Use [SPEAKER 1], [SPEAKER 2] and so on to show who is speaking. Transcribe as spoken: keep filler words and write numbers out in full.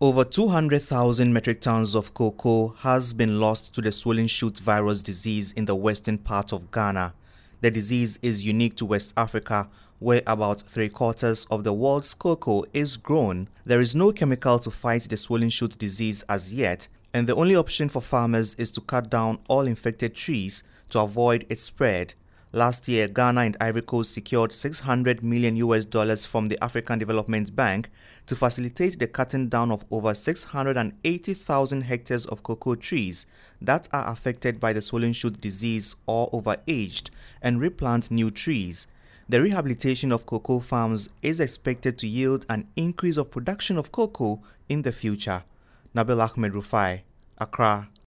[SPEAKER 1] Over two hundred thousand metric tons of cocoa has been lost to the swollen shoot virus disease in the western part of Ghana. The disease is unique to West Africa, where about three-quarters of the world's cocoa is grown. There is no chemical to fight the swollen shoot disease as yet, and the only option for farmers is to cut down all infected trees to avoid its spread. Last year, Ghana and Ivory Coast secured six hundred million U S dollars from the African Development Bank to facilitate the cutting down of over six hundred eighty thousand hectares of cocoa trees that are affected by the swollen shoot disease or overaged, and replant new trees. The rehabilitation of cocoa farms is expected to yield an increase of production of cocoa in the future. Nabil Ahmed Rufai, Accra.